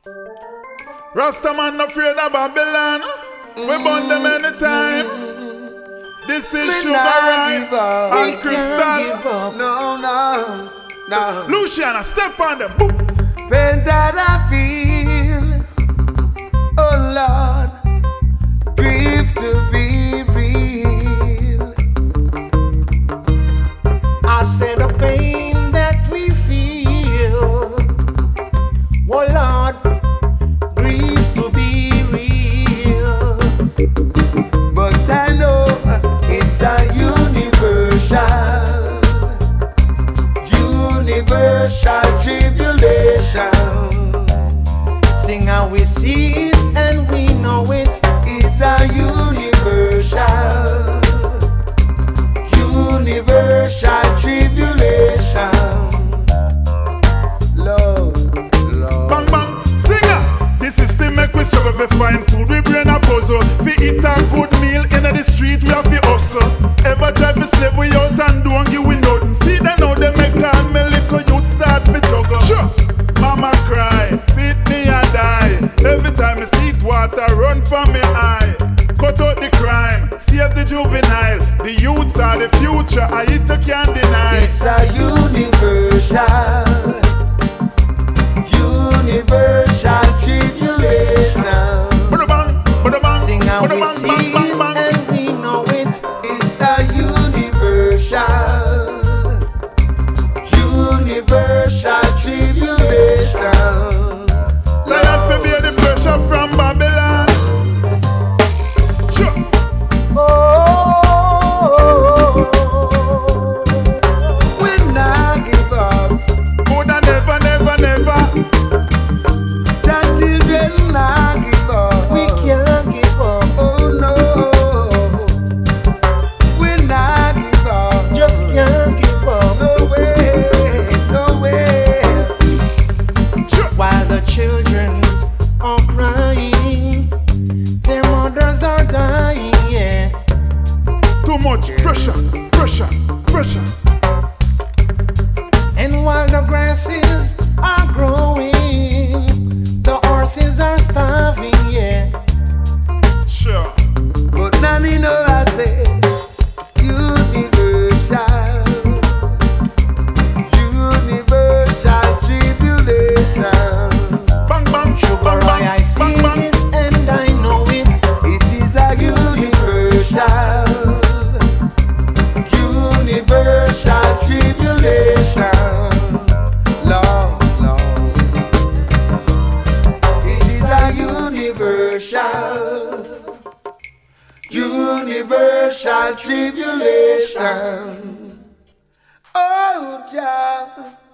Rastaman not afraid of Babylon. We burn them anytime. This is Sugar Ray and Crystal. No. Luciana, step on them. Boom. Pains that I feel, oh Lord, grief to be real. I said the pain that we feel, oh Lord, grief to be real. But I know it's a universal tribulation. Sing how we see it and we know it. It's a universal tribulation. Lord. Bang bang, singer. This is the make we struggle for find food. We brain a puzzle. We eat a good meal in the street. We have to hustle. Ever try to slave we out and don't give we nothing. See them now they make a little youth start to juggle. Sure. Mama cry, feed me and die. Every time I see it water run from me eye. Cut out the crime, save the juvenile. The youths are the future, I it can't deny. It's a universal tribulation. Sing how we see it and we know it. It's a universal tribulation. Lion for bear the pressure from Babylon. Sure. We'll not give up. Coulda never. The children not give up. We can't give up. Oh no. We'll not give up. Just can't give up. No way. Sure. While the children are crying, their mothers are dying. Yeah. Too much pressure. And while the grasses are growing, the horses are starving, yeah. Sure. But none you know I say universal tribulation. Bang bang. Sugar Ray, I see it and I know it. It is a universal tribulation. Lord. It is a universal tribulation. Oh, Jah.